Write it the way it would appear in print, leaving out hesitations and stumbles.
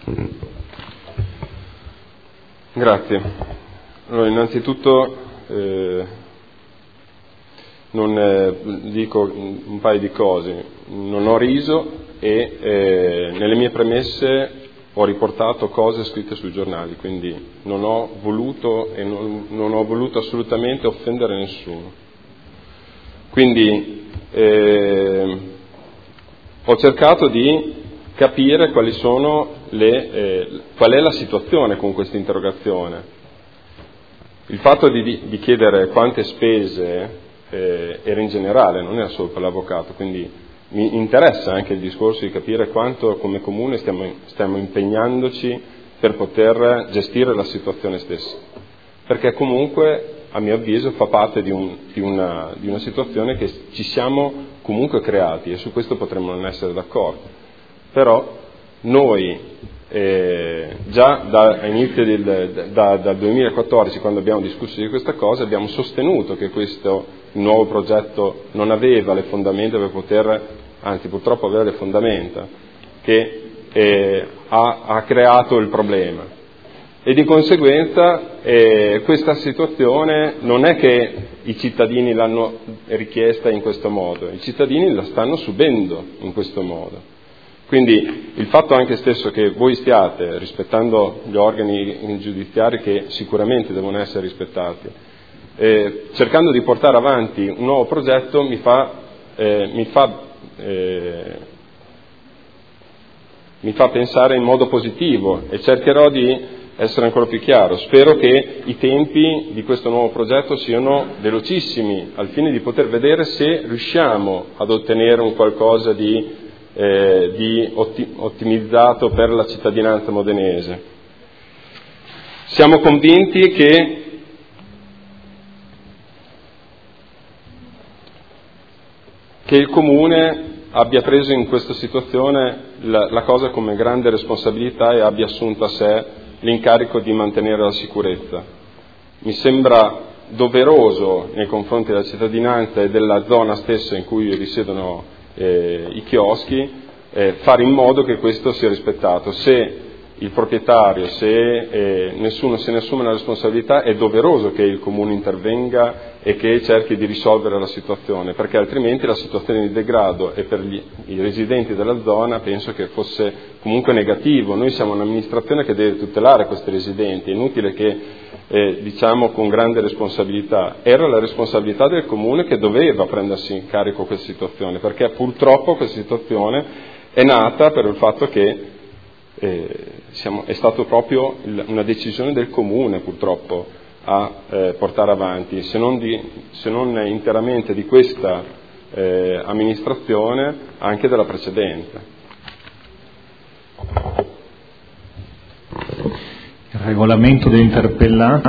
Grazie. Allora, innanzitutto dico un paio di cose. Non ho riso e nelle mie premesse ho riportato cose scritte sui giornali, quindi non ho voluto e non ho voluto assolutamente offendere nessuno. Quindi ho cercato di capire qual è la situazione con questa interrogazione. Il fatto di chiedere quante spese era in generale, non era solo per l'avvocato, quindi mi interessa anche il discorso di capire quanto come comune stiamo impegnandoci per poter gestire la situazione stessa, perché comunque a mio avviso fa parte di una situazione che ci siamo comunque creati e su questo potremmo non essere d'accordo, però noi già dal 2014, quando abbiamo discusso di questa cosa, abbiamo sostenuto che questo nuovo progetto non aveva le fondamenta per poter, anzi purtroppo aveva le fondamenta, che ha creato il problema. E di conseguenza questa situazione non è che i cittadini l'hanno richiesta in questo modo, i cittadini la stanno subendo in questo modo. Quindi il fatto anche stesso che voi stiate rispettando gli organi giudiziari, che sicuramente devono essere rispettati, cercando di portare avanti un nuovo progetto mi fa pensare in modo positivo e cercherò di essere ancora più chiaro. Spero che i tempi di questo nuovo progetto siano velocissimi, al fine di poter vedere se riusciamo ad ottenere un qualcosa di ottimizzato per la cittadinanza modenese. Siamo convinti che il Comune abbia preso in questa situazione la cosa come grande responsabilità e abbia assunto a sé l'incarico di mantenere la sicurezza. Mi sembra doveroso nei confronti della cittadinanza e della zona stessa in cui risiedono i chioschi fare in modo che questo sia rispettato. Se il proprietario, se nessuno se ne assume la responsabilità, è doveroso che il Comune intervenga e che cerchi di risolvere la situazione, perché altrimenti la situazione di degrado e per i residenti della zona penso che fosse comunque negativo. Noi siamo un'amministrazione che deve tutelare questi residenti, è inutile che diciamo con grande responsabilità. Era la responsabilità del Comune che doveva prendersi in carico questa situazione, perché purtroppo questa situazione è nata per il fatto che è stato proprio una decisione del Comune purtroppo a portare avanti, se non interamente di questa amministrazione, anche della precedente. Il regolamento dell'interpellanza